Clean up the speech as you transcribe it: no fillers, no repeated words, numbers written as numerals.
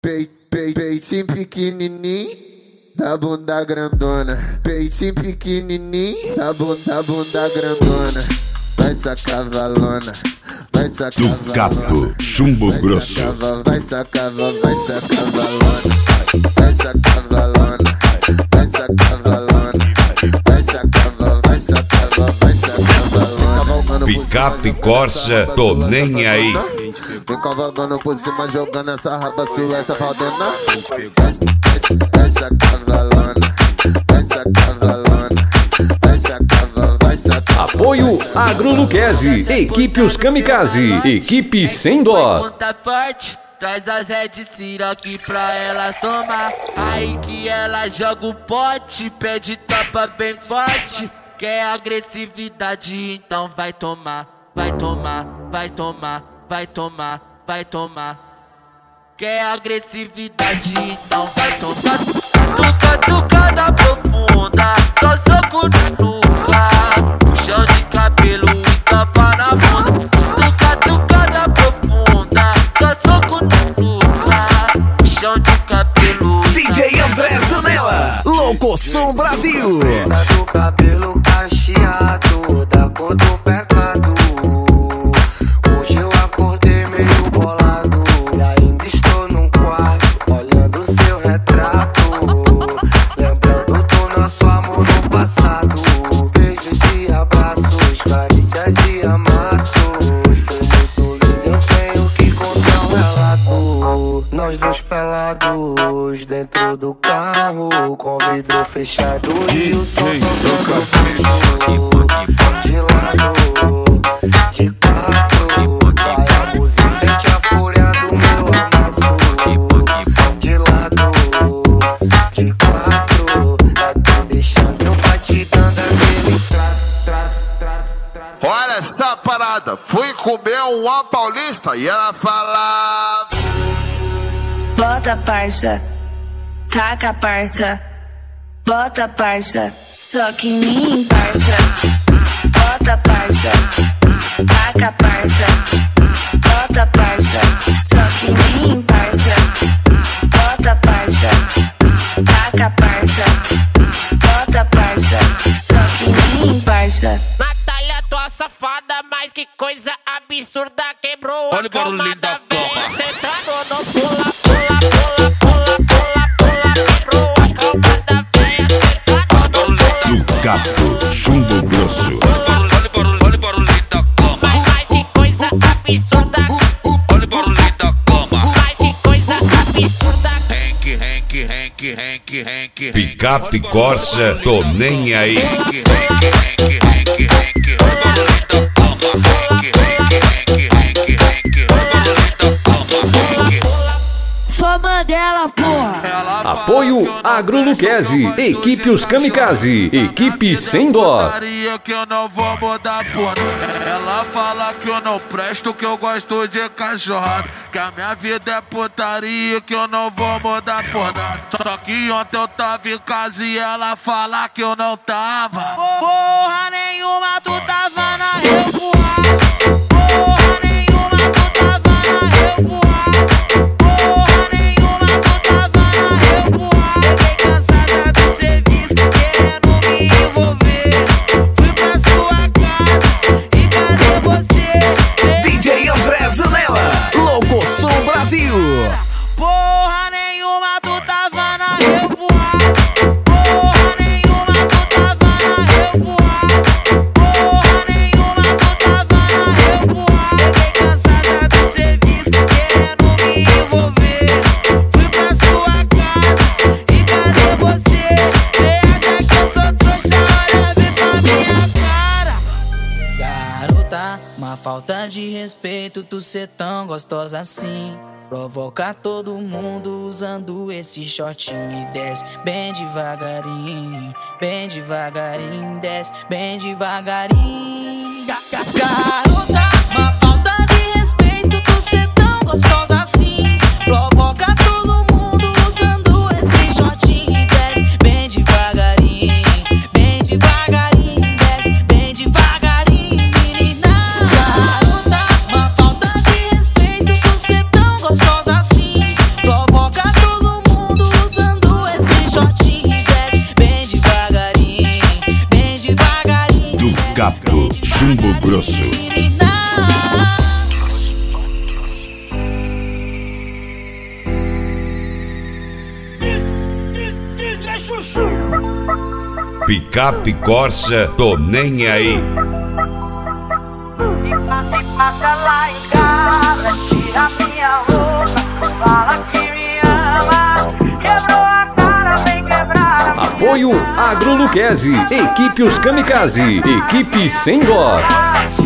Peitinho pequenininho, da bunda grandona. Peitinho pequenininho, da bunda grandona. Vai sacar valona, vai sacar valona. Ducato, chumbo grosso. Vai sacar valona, vai sacar valona, vai sacar valona, vai sacar valona, vai sacar valona, vai sacar valona. Picape Corsa, tô nem aí. Vem cavalgando por cima, jogando essa raba sua, essa faldona. Vai sacar valona, vai sacar valona, vai sacar valona, vai sacar. Apoio Agroluqueze, equipe Os Kamikaze, equipe sem dó. Conta forte, traz as Red Siroque pra elas tomar. Aí que ela joga o pote, pede tapa bem forte. Quer agressividade, então vai tomar, vai tomar, vai tomar, vai tomar, vai tomar. Quer agressividade, então vai tomar. Tucada profunda, só soco no nuca, puxão de cabelo e tapa na bunda. Tucada profunda, só soco no nuca, puxão de cabelo. DJ André Zanella, Louco Som Brasil. Do cabelo cacheado, da cor do pecado. Hoje eu acordei meio bolado e ainda estou num quarto olhando seu retrato, lembrando do nosso amor no passado. Beijos e abraços, carícias e amassos. Foi muito lindo, eu tenho que contar um relato. Nós dois pelados dentro do carro, com vidro fechado e o som tocando capricho. De lado, de quatro, vai a música, sente a fúria do meu amasso. De lado, de quatro, tá te deixando eu batidando aquele trato. Olha essa parada, fui comer uma paulista e ela falava: bota parça, taca parça, bota parça, só que em mim parça. Bota parça, taca parça, bota parça, só que em mim parça. Bota parça, taca parça, bota parça, só que em mim parça. Natália, tua safada, mas que coisa absurda, quebrou a cama da véia. Cê tragou no pula, pula, pula, pula, pula, pula, quebrou a cama da véia. Cê tragou no pula. Ducato, chumbo grosso. olha o barulhinho da cama. Mas que coisa absurda. Olha o barulhinho da cama. Mas que coisa absurda. Henk. Picape Corsa, tô nem aí. Sou Mandela, porra. Apoio Agroluqueze, equipe Os Kamikaze, equipe sem dó. Que eu não vou mudar por nada. Ela fala que eu não presto, que eu gosto de cachorrada, que a minha vida é putaria, que eu não vou mudar por nada. Só que ontem eu tava em casa e ela fala que eu não tava. Porra nenhuma, tu tava na revoada. Porra nenhuma, tu tava na revoada. Porra nenhuma, tu tava na revoada. Fiquei cansada do serviço, querendo me envolver. Fui pra sua casa e cadê você? DJ André Zanella, Louco Som Brasil. Porra nenhuma, tu tava na revoada. Porra nenhuma, tu tava na revoada. Porra nenhuma, tu tava na revoada. Fiquei cansada do serviço, querendo me envolver. Fui pra sua casa e cadê você? Cê acha que eu sou trouxa? Olha bem pra minha cara. Garota, uma falta de respeito, tu ser tão gostosa assim. Provoca todo mundo usando esse shortinho e desce bem devagarinho, desce bem devagarinho. Garota, uma falta de respeito, tu ser tão gostosa assim. Provoca todo mundo usando esse shortinho e desce bem devagarinho, desce bem devagarinho, menina. Garota, uma falta de respeito, tu ser tão gostosa assim. Provoca Chumbo Grosso. Picape Corsa, tô nem aí. Passa lá em casa, tira minha roupa, fala que me ama, quebrou a cara, vem quebrar. Apoio Agroluquezzi, equipe Os Kamikaze, equipe Sem Dó.